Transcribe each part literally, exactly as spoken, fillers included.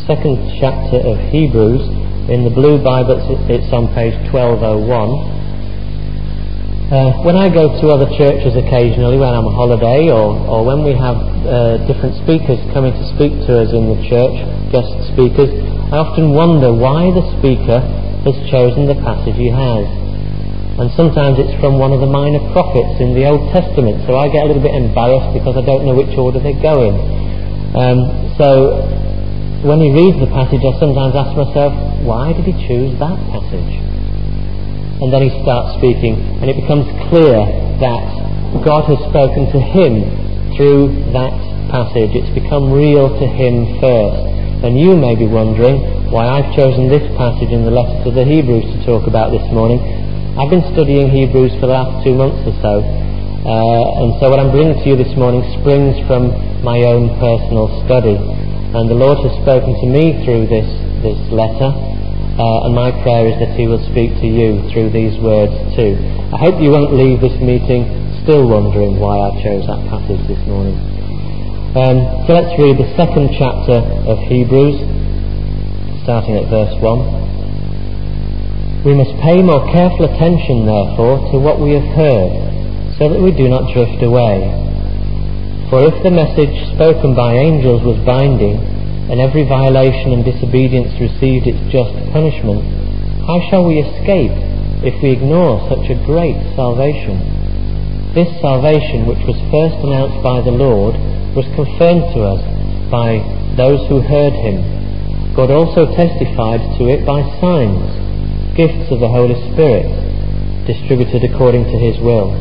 second chapter of Hebrews. In the Blue Bible it's on page twelve oh one. Uh, when I go to other churches occasionally when I'm on holiday, or, or when we have uh, different speakers coming to speak to us in the church, guest speakers, I often wonder why the speaker has chosen the passage he has. And sometimes it's from one of the minor prophets in the Old Testament, so I get a little bit embarrassed because I don't know which order they go in. Um, so when he reads the passage, I sometimes ask myself, why did he choose that passage? And then he starts speaking, and it becomes clear that God has spoken to him through that passage. It's become real to him first. And you may be wondering why I've chosen this passage in the letter to the Hebrews to talk about this morning. I've been studying Hebrews for the last two months or so, uh, and so what I'm bringing to you this morning springs from my own personal study. And the Lord has spoken to me through this, this letter. Uh, and my prayer is that he will speak to you through these words too. I hope you won't leave this meeting still wondering why I chose that passage this morning. Um, so let's read the second chapter of Hebrews, starting at verse one. We must pay more careful attention, therefore, to what we have heard, so that we do not drift away. For if the message spoken by angels was binding, and every violation and disobedience received its just punishment, how shall we escape if we ignore such a great salvation? This salvation, which was first announced by the Lord, was confirmed to us by those who heard him. God also testified to it by signs, gifts of the Holy Spirit, distributed according to his will.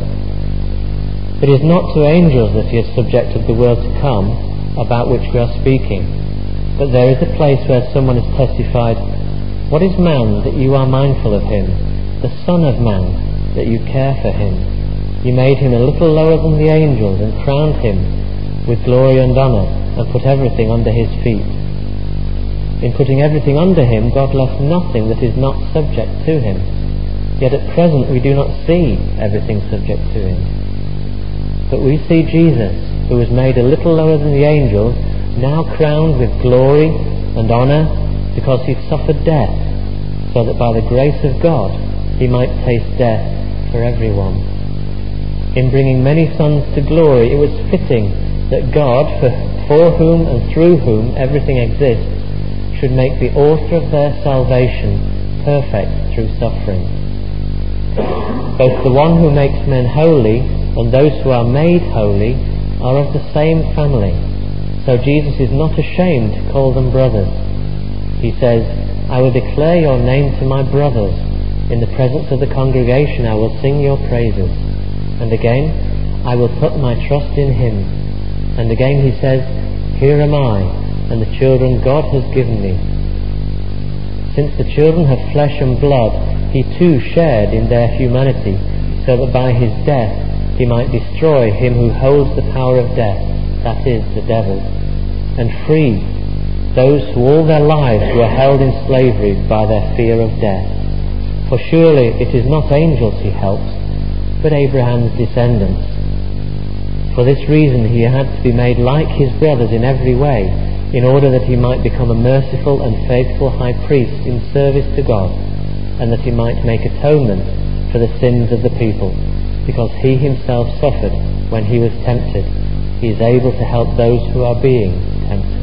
It is not to angels that he has subjected the world to come, about which we are speaking. But there is a place where someone has testified, what is man that you are mindful of him, the Son of Man that you care for him? You made him a little lower than the angels and crowned him with glory and honour and put everything under his feet. In putting everything under him, God left nothing that is not subject to him. Yet at present we do not see everything subject to him. But we see Jesus, who was made a little lower than the angels, now crowned with glory and honour because he suffered death, so that by the grace of God he might taste death for everyone. In bringing many sons to glory, it was fitting that God, for, for whom and through whom everything exists, should make the author of their salvation perfect through suffering. Both the one who makes men holy and those who are made holy are of the same family. So Jesus is not ashamed to call them brothers. He says, I will declare your name to my brothers. In the presence of the congregation I will sing your praises. And again, I will put my trust in him. And again he says, here am I, and the children God has given me. Since the children have flesh and blood, he too shared in their humanity, so that by his death he might destroy him who holds the power of death, that is, the devil, and free those who all their lives were held in slavery by their fear of death. For surely it is not angels he helps, but Abraham's descendants. For this reason he had to be made like his brothers in every way, in order that he might become a merciful and faithful high priest in service to God, and that he might make atonement for the sins of the people, because he himself suffered when he was tempted. He is able to help those who are being tempted.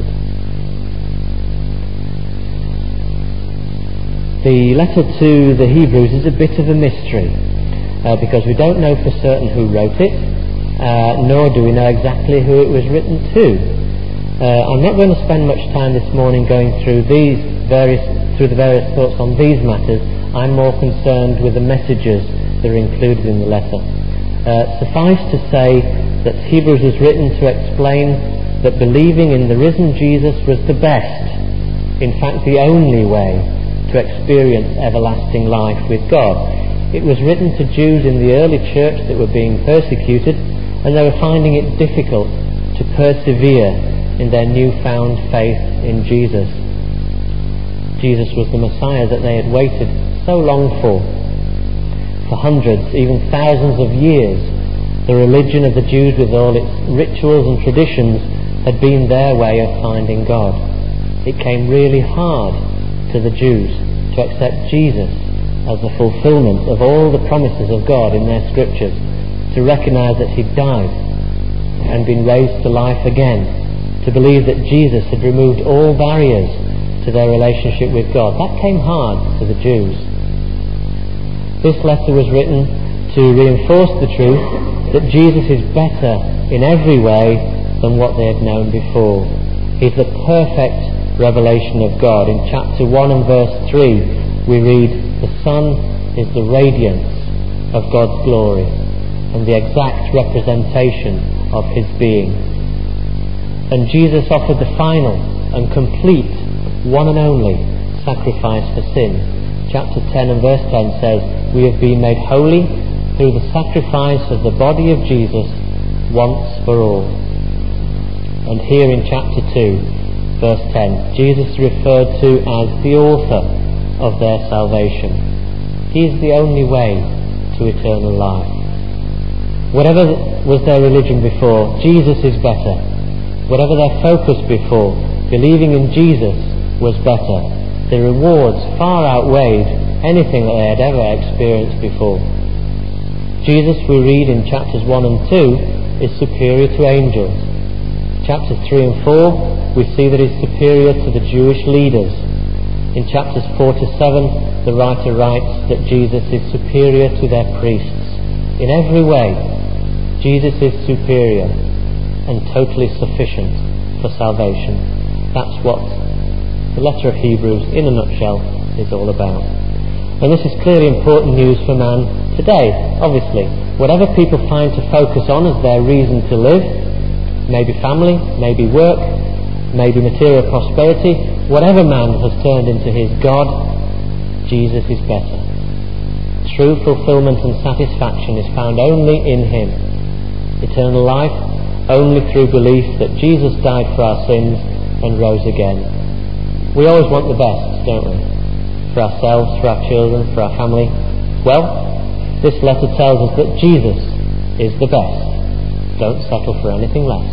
The letter to the Hebrews is a bit of a mystery, uh, because we don't know for certain who wrote it, uh, nor do we know exactly who it was written to. Uh, I'm not going to spend much time this morning going through these various, through the various thoughts on these matters. I'm more concerned with the messages that are included in the letter. Uh, suffice to say that Hebrews was written to explain that believing in the risen Jesus was the best, in fact the only way, to experience everlasting life with God. It was written to Jews in the early church that were being persecuted, and they were finding it difficult to persevere in their newfound faith in Jesus. Jesus was the Messiah that they had waited so long for. For hundreds, even thousands of years, the religion of the Jews with all its rituals and traditions had been their way of finding God. It came really hard to the Jews to accept Jesus as the fulfillment of all the promises of God in their scriptures, to recognise that he'd died and been raised to life again, to believe that Jesus had removed all barriers to their relationship with God. That came hard to the Jews. This letter was written to reinforce the truth that Jesus is better in every way than what they had known before. He's the perfect revelation of God. In chapter one and verse three we read, "The Son is the radiance of God's glory and the exact representation of his being." And Jesus offered the final and complete, one and only sacrifice for sin. Chapter ten and verse ten says, "We have been made holy through the sacrifice of the body of Jesus once for all." And here in chapter two, verse ten, Jesus is referred to as the author of their salvation. He is the only way to eternal life. Whatever was their religion before, Jesus is better. Whatever their focus before, believing in Jesus was better. The rewards far outweighed anything that they had ever experienced before. Jesus, we read in chapters one and two, is superior to angels. Chapters three and four, we see that he's superior to the Jewish leaders. In chapters four to seven, the writer writes that Jesus is superior to their priests. In every way, Jesus is superior and totally sufficient for salvation. That's what the letter of Hebrews, in a nutshell, is all about. And this is clearly important news for man today, obviously. Whatever people find to focus on as their reason to live, maybe family, maybe work, maybe material prosperity, whatever man has turned into his God, Jesus is better. True fulfillment and satisfaction is found only in him. Eternal life only through belief that Jesus died for our sins and rose again. We always want the best, don't we? For ourselves, for our children, for our family. Well, this letter tells us that Jesus is the best. Don't settle for anything less.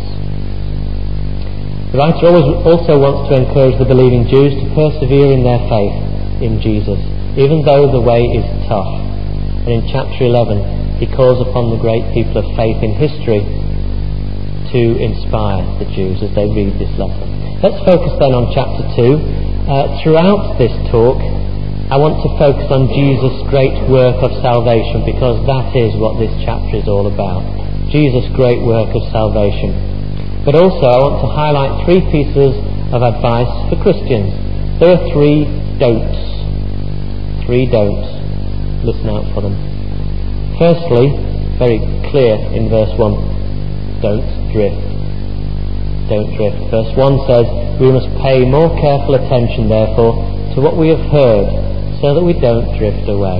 The writer always also wants to encourage the believing Jews to persevere in their faith in Jesus, even though the way is tough. And in chapter eleven, he calls upon the great people of faith in history to inspire the Jews as they read this letter. Let's focus then on chapter two. Uh, throughout this talk, I want to focus on Jesus' great work of salvation, because that is what this chapter is all about. Jesus' great work of salvation. But also I want to highlight three pieces of advice for Christians. There are three don'ts. Three don'ts. Listen out for them. Firstly, very clear in verse one, don't drift. Don't drift. Verse one says, "We must pay more careful attention, therefore, to what we have heard, so that we don't drift away."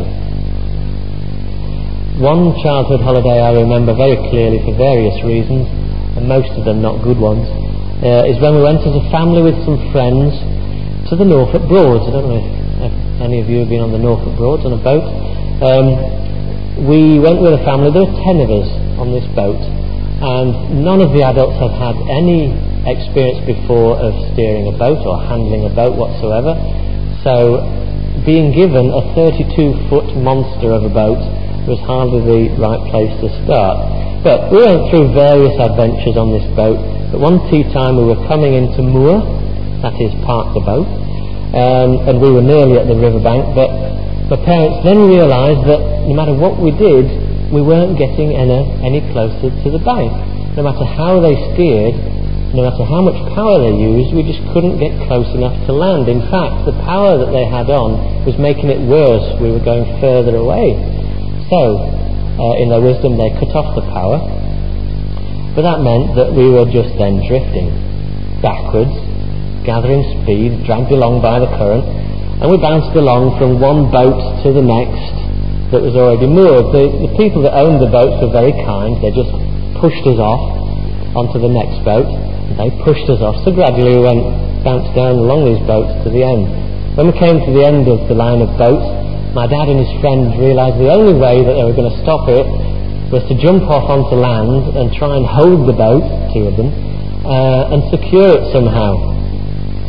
One childhood holiday I remember very clearly for various reasons, and most of them not good ones, uh, is when we went as a family with some friends to the Norfolk Broads. I don't know if, if any of you have been on the Norfolk Broads on a boat. Um, we went with a family. There were ten of us on this boat, and none of the adults had had any experience before of steering a boat or handling a boat whatsoever. So being given a thirty-two foot monster of a boat was hardly the right place to start. But we went through various adventures on this boat. At one tea time we were coming into moor, that is, park the boat, um, and we were nearly at the riverbank, but my parents then realised that no matter what we did, we weren't getting any, any closer to the bank. No matter how they steered, no matter how much power they used, we just couldn't get close enough to land. In fact, the power that they had on was making it worse. We were going further away. So, uh, in their wisdom, they cut off the power. But that meant that we were just then drifting backwards, gathering speed, dragged along by the current, and we bounced along from one boat to the next that was already moored. The, the people that owned the boats were very kind. They just pushed us off onto the next boat. They pushed us off, so gradually we went, bounced down along these boats to the end. When we came to the end of the line of boats, my dad and his friends realised the only way that they were going to stop it was to jump off onto land and try and hold the boat, two of them, uh, and secure it somehow.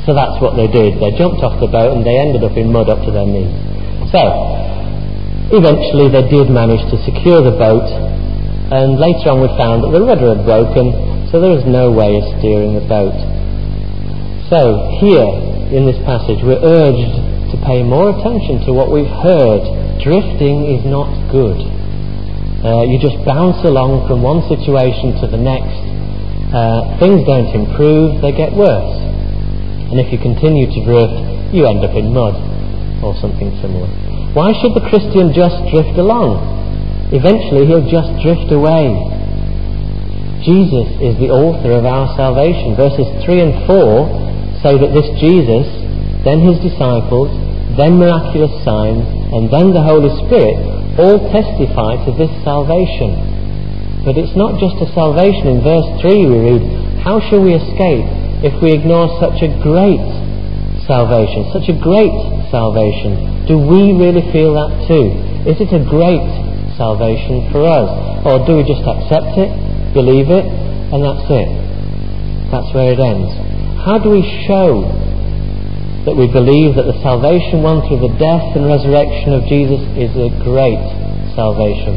So that's what they did. They jumped off the boat and they ended up in mud up to their knees. So, eventually they did manage to secure the boat, and later on we found that the rudder had broken, so there was no way of steering the boat. So, here in this passage we're urged to pay more attention to what we've heard. Drifting is not good. Uh, you just bounce along from one situation to the next. Uh, things don't improve, they get worse. And if you continue to drift, you end up in mud or something similar. Why should the Christian just drift along? Eventually he'll just drift away. Jesus is the author of our salvation. Verses three and four say that this Jesus, then his disciples, then miraculous signs, and then the Holy Spirit all testify to this salvation. But it's not just a salvation. In verse three we read, how shall we escape if we ignore such a great salvation, such a great salvation? Do we really feel that too? Is it a great salvation for us? Or do we just accept it, believe it, and that's it? That's where it ends. How do we show that we believe that the salvation won through the death and resurrection of Jesus is a great salvation?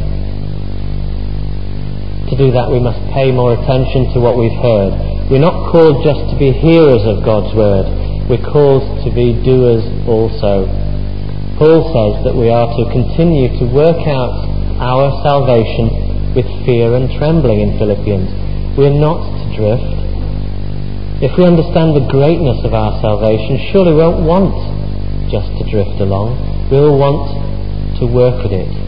To do that we must pay more attention to what we've heard. We're not called just to be hearers of God's word. We're called to be doers also. Paul says that we are to continue to work out our salvation with fear and trembling in Philippians. We're not to drift. If we understand the greatness of our salvation, surely we won't want just to drift along. We'll want to work at it.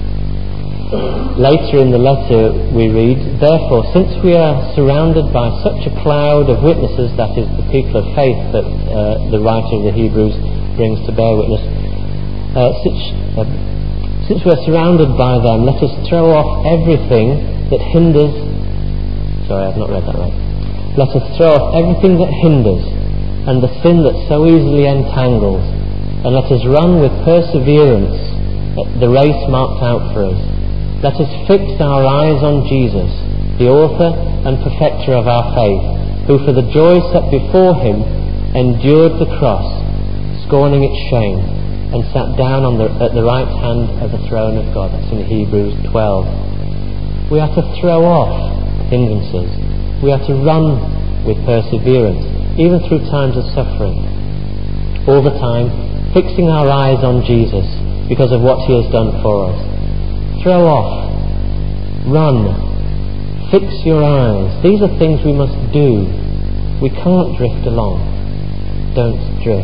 Later in the letter we read, therefore, since we are surrounded by such a cloud of witnesses, that is the people of faith that uh, the writer of the Hebrews brings to bear witness, uh, since, uh, since we are surrounded by them, let us throw off everything that hinders. Sorry, I've not read that right. Let us throw off everything that hinders and the sin that so easily entangles, and let us run with perseverance the race marked out for us. Let us fix our eyes on Jesus, the author and perfecter of our faith, who for the joy set before him endured the cross, scorning its shame, and sat down on the, at the right hand of the throne of God. That's in Hebrews twelve. We are to throw off hindrances. We are to run with perseverance, even through times of suffering. All the time, fixing our eyes on Jesus because of what he has done for us. Throw off, run, fix your eyes. These are things we must do. We can't drift along. Don't drift.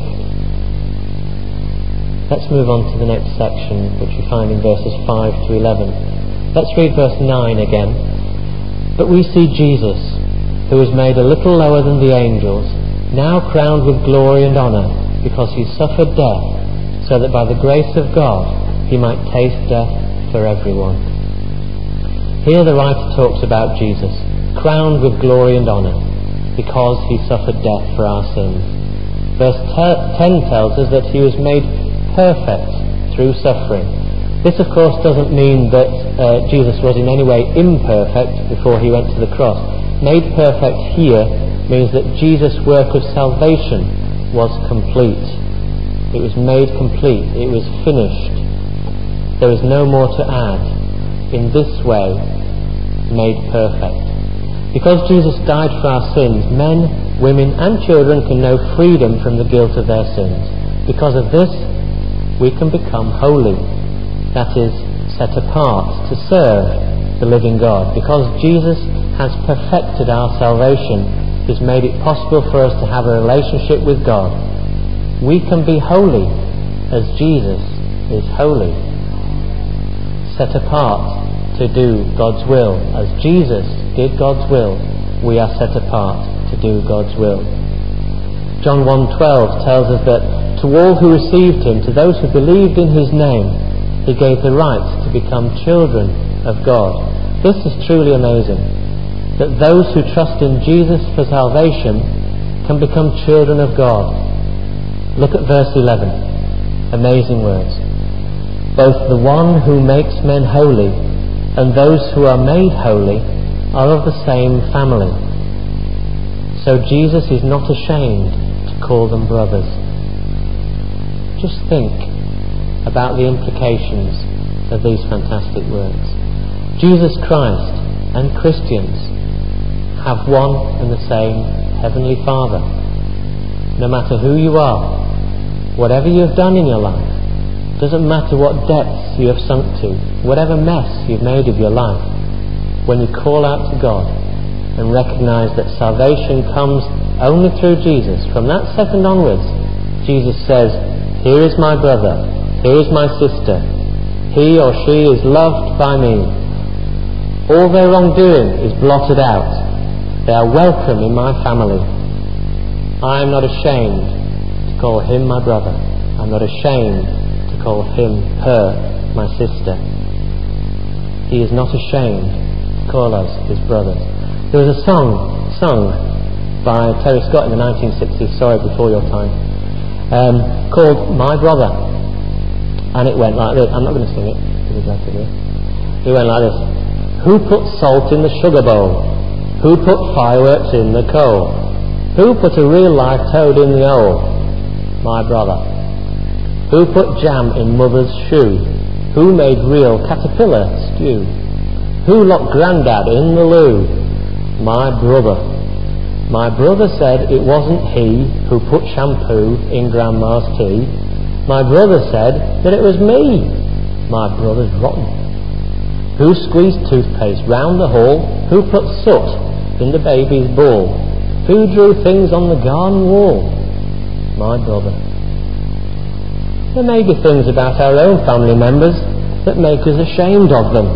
Let's move on to the next section, which we find in verses five to eleven. Let's read verse nine again. But we see Jesus, who was made a little lower than the angels, now crowned with glory and honour, because he suffered death, so that by the grace of God he might taste death for everyone. Here the writer talks about Jesus, crowned with glory and honour, because he suffered death for our sins. Verse ten tells us that he was made perfect through suffering. This of course doesn't mean that uh, Jesus was in any way imperfect before he went to the cross. Made perfect here means that Jesus' work of salvation was complete. It was made complete. It was finished. There is no more to add. In this way, made perfect. Because Jesus died for our sins, men, women and children can know freedom from the guilt of their sins. Because of this, we can become holy. That is, set apart to serve the living God. Because Jesus has perfected our salvation, He's made it possible for us to have a relationship with God. We can be holy as Jesus is holy. Set apart to do God's will. As Jesus did God's will, we are set apart to do God's will. John one twelve tells us that to all who received him, to those who believed in his name, he gave the right to become children of God. This is truly amazing, that those who trust in Jesus for salvation can become children of God. Look at verse eleven. Amazing words. Both the one who makes men holy and those who are made holy are of the same family. So Jesus is not ashamed to to call them brothers. Just think about the implications of these fantastic words. Jesus Christ and Christians have one and the same Heavenly Father. No matter who you are, whatever you have done in your life, doesn't matter what depths you have sunk to, whatever mess you've made of your life, when you call out to God and recognise that salvation comes only through Jesus, from that second onwards, Jesus says, "Here is my brother, here is my sister, he or she is loved by me. All their wrongdoing is blotted out. They are welcome in my family. I am not ashamed to call him my brother. I'm not ashamed to call him, her, my sister." He is not ashamed to call us his brothers. There was a song sung by Terry Scott in the nineteen sixties, sorry, before your time, um, called "My Brother." And it went like this. I'm not going to sing it. You'll be glad to hear. It went like this. Who put salt in the sugar bowl? Who put fireworks in the coal? Who put a real live toad in the hole? My brother. Who put jam in mother's shoe? Who made real caterpillar stew? Who locked grandad in the loo? My brother. My brother said it wasn't he who put shampoo in grandma's tea. My brother said that it was me. My brother's rotten. Who squeezed toothpaste round the hall? Who put soot in the baby's ball? Who drew things on the garden wall? My brother. There may be things about our own family members that make us ashamed of them.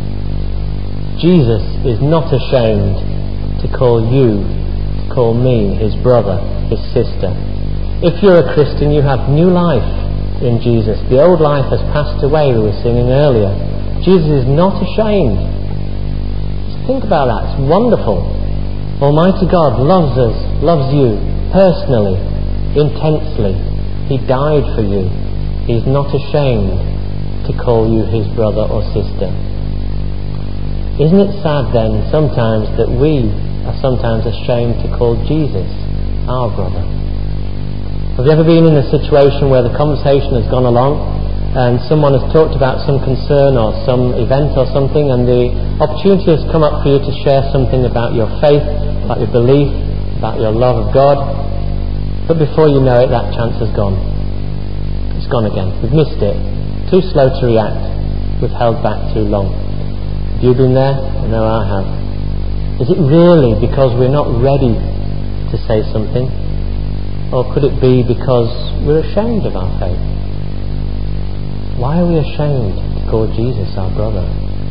Jesus is not ashamed to call you, to call me his brother, his sister. If you're a Christian, you have new life in Jesus. The old life has passed away, we were singing earlier. Jesus is not ashamed. Just think about that. It's wonderful. Almighty God loves us, loves you personally, intensely. He died for you. He's not ashamed to call you his brother or sister. Isn't it sad then sometimes that we are sometimes ashamed to call Jesus our brother? Have you ever been in a situation where the conversation has gone along and someone has talked about some concern or some event or something, and the opportunity has come up for you to share something about your faith, about your belief, about your love of God, but before you know it, that chance has gone. It's gone again. We've missed it. Too slow to react. We've held back too long. Have you been there? I know I have. Is it really because we're not ready to say something? Or could it be because we're ashamed of our faith? Why are we ashamed to call Jesus our brother?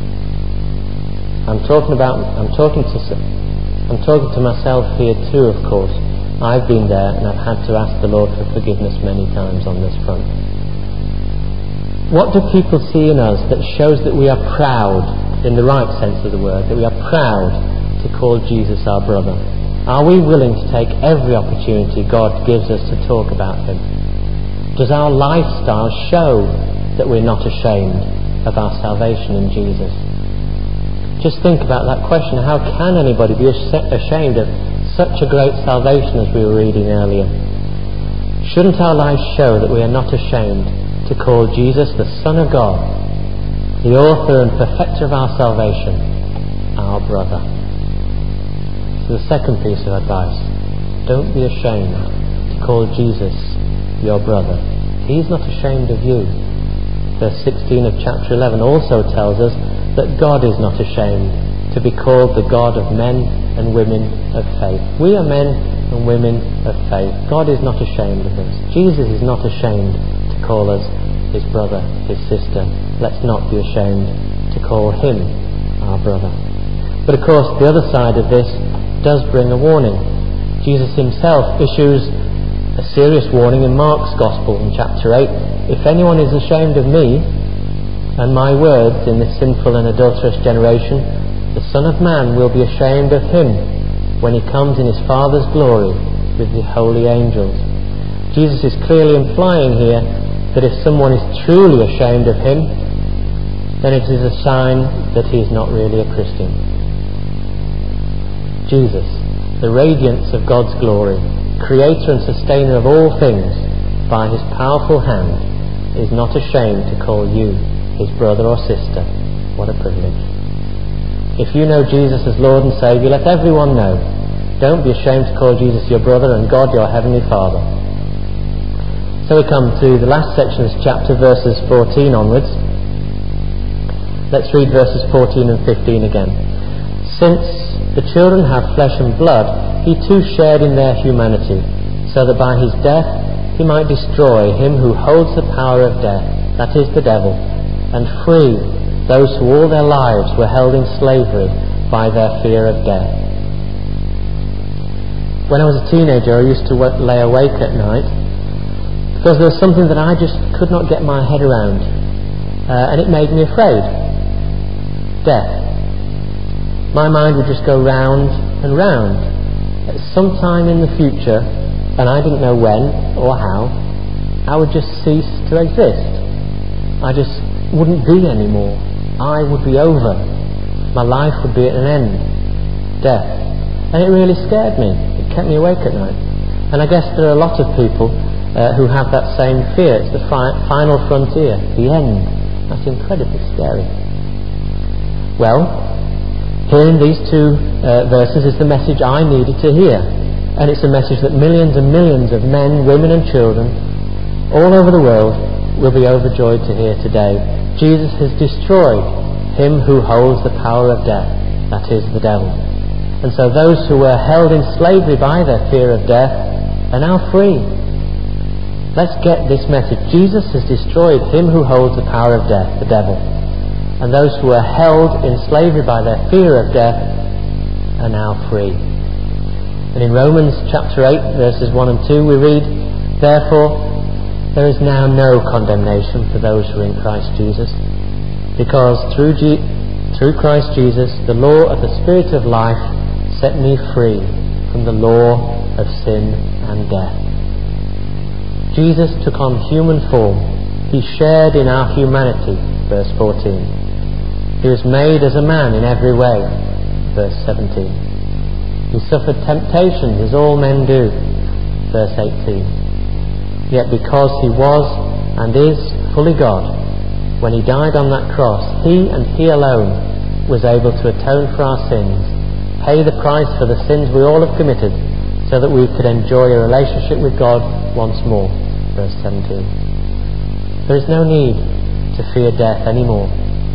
I'm talking about, I'm talking to, I'm talking to myself here too, of course. I've been there and I've had to ask the Lord for forgiveness many times on this front. What do people see in us that shows that we are proud, in the right sense of the word, that we are proud to call Jesus our brother? Are we willing to take every opportunity God gives us to talk about him? Does our lifestyle show that we're not ashamed of our salvation in Jesus? Just think about that question. How can anybody be ashamed of such a great salvation as we were reading earlier? Shouldn't our lives show that we are not ashamed to call Jesus, the Son of God, the author and perfecter of our salvation, our brother? So the second piece of advice, don't be ashamed to call Jesus your brother. He's not ashamed of you. Verse sixteen of chapter eleven also tells us that God is not ashamed to be called the God of men and women of faith. We are men and women of faith. God is not ashamed of us. Jesus is not ashamed to call us his brother, his sister. Let's not be ashamed to call him our brother. But of course, the other side of this does bring a warning. Jesus himself issues a serious warning in Mark's Gospel in chapter eight. If anyone is ashamed of me and my words in this sinful and adulterous generation, the Son of Man will be ashamed of him when he comes in his Father's glory with the holy angels. Jesus is clearly implying here that if someone is truly ashamed of him, then it is a sign that he is not really a Christian. Jesus, the radiance of God's glory, the creator and sustainer of all things, by his powerful hand, is not ashamed to call you his brother or sister. What a privilege. If you know Jesus as Lord and Saviour, let everyone know. Don't be ashamed to call Jesus your brother and God your Heavenly Father. So we come to the last section of this chapter, verses fourteen onwards. Let's read verses fourteen and fifteen again. Since the children have flesh and blood, he too shared in their humanity, so that by his death he might destroy him who holds the power of death, that is, the devil, and free those who all their lives were held in slavery by their fear of death. When I was a teenager, I used to lay awake at night because there was something that I just could not get my head around, uh, and it made me afraid. Death. My mind would just go round and round. At some time in the future, and I didn't know when or how, I would just cease to exist. I just wouldn't be anymore. I would be over. My life would be at an end. Death. And it really scared me. It kept me awake at night. And I guess there are a lot of people uh, who have that same fear. It's the fi- final frontier, the end. That's incredibly scary. Well, here in these two uh, verses is the message I needed to hear. And it's a message that millions and millions of men, women and children all over the world will be overjoyed to hear today. Jesus has destroyed him who holds the power of death, that is, the devil. And so those who were held in slavery by their fear of death are now free. Let's get this message. Jesus has destroyed him who holds the power of death, the devil. And those who were held in slavery by their fear of death are now free. And in Romans chapter eight, verses one and two, we read, Therefore, there is now no condemnation for those who are in Christ Jesus, because through, G- through Christ Jesus, the law of the Spirit of life set me free from the law of sin and death. Jesus took on human form. He shared in our humanity, verse fourteen. He was made as a man in every way, verse seventeen. He suffered temptations as all men do, verse eighteen. Yet because he was and is fully God, when he died on that cross, he and he alone was able to atone for our sins, pay the price for the sins we all have committed, so that we could enjoy a relationship with God once more, verse seventeen. There is no need to fear death anymore.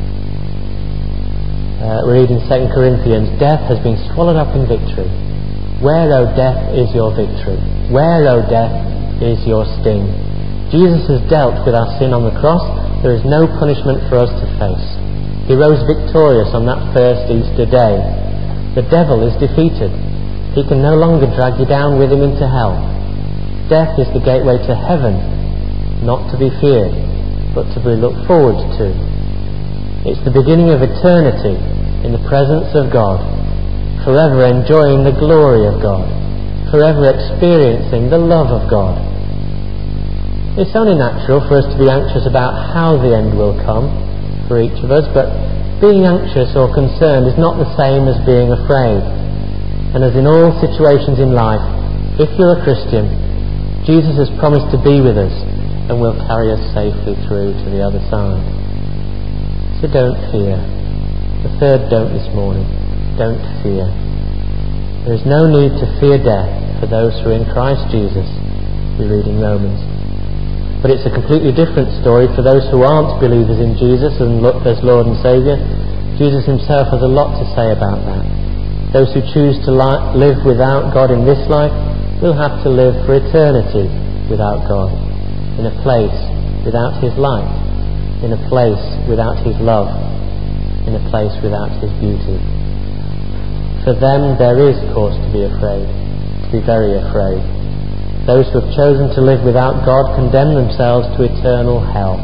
Uh, we read in Second Corinthians, death has been swallowed up in victory. Where, O death, is your victory? Where, O death, is your sting? Jesus has dealt with our sin on the cross. There is no punishment for us to face. He rose victorious on that first Easter day. The devil is defeated. He can no longer drag you down with him into hell. Death is the gateway to heaven, not to be feared, but to be looked forward to. It's the beginning of eternity in the presence of God, forever enjoying the glory of God, forever experiencing the love of God. It's only natural for us to be anxious about how the end will come for each of us, but being anxious or concerned is not the same as being afraid. And as in all situations in life, if you're a Christian, Jesus has promised to be with us and will carry us safely through to the other side. So don't fear. The third don't this morning. Don't fear. There is no need to fear death for those who are in Christ Jesus, we read in Romans. But it's a completely different story for those who aren't believers in Jesus and look as Lord and Saviour. Jesus himself has a lot to say about that. Those who choose to li- live without God in this life will have to live for eternity without God, in a place without his light, in a place without his love, in a place without his beauty. For them there is cause to be afraid, to be very afraid. Those who have chosen to live without God condemn themselves to eternal hell.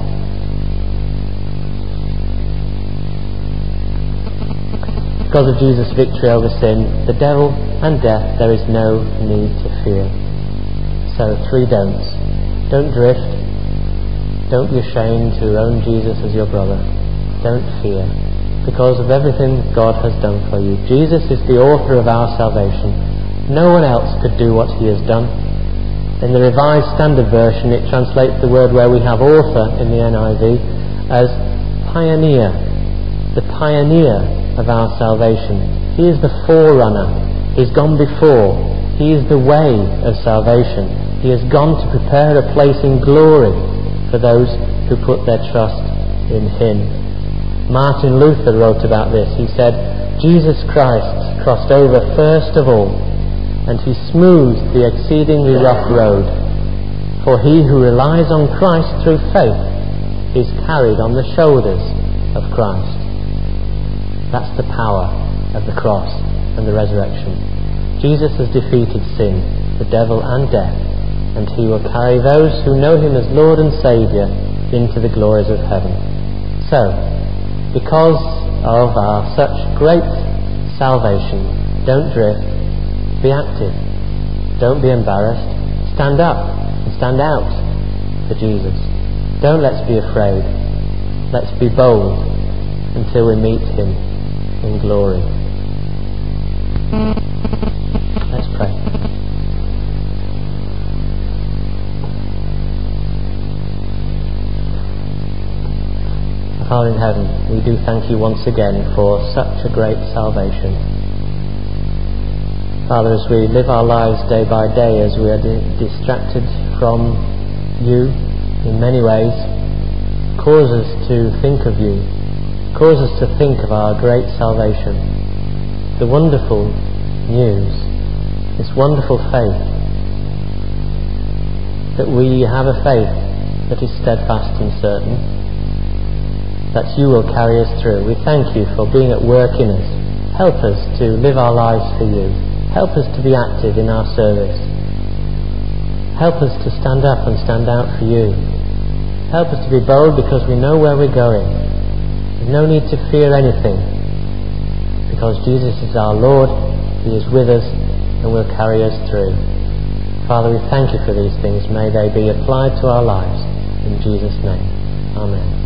Because of Jesus' victory over sin, the devil and death, there is no need to fear. So, three don'ts. Don't drift. Don't be ashamed to own Jesus as your brother. Don't fear, because of everything God has done for you. Jesus is the author of our salvation. No one else could do what he has done. In the Revised Standard Version, it translates the word where we have author in the N I V as pioneer, the pioneer of our salvation. He is the forerunner. He's gone before. He is the way of salvation. He has gone to prepare a place in glory for those who put their trust in him. Martin Luther wrote about this. He said, Jesus Christ crossed over first of all, and he smoothed the exceedingly rough road. For he who relies on Christ through faith is carried on the shoulders of Christ. That's the power of the cross and the resurrection. Jesus has defeated sin, the devil and death, and he will carry those who know him as Lord and Saviour into the glories of heaven. So, because of our such great salvation, don't drift. Be active. Don't be embarrassed. Stand up and stand out for Jesus. Don't let's be afraid. Let's be bold until we meet him in glory. Let's pray. Father in heaven, we do thank you once again for such a great salvation. Father, as we live our lives day by day, as we are di- distracted from you in many ways, cause us to think of you, cause us to think of our great salvation, the wonderful news, this wonderful faith, that we have a faith that is steadfast and certain, that you will carry us through. We thank you for being at work in us. Help us to live our lives for you. Help us to be active in our service. Help us to stand up and stand out for you. Help us to be bold because we know where we're going. There's no need to fear anything because Jesus is our Lord. He is with us and will carry us through. Father, we thank you for these things. May they be applied to our lives. In Jesus' name. Amen.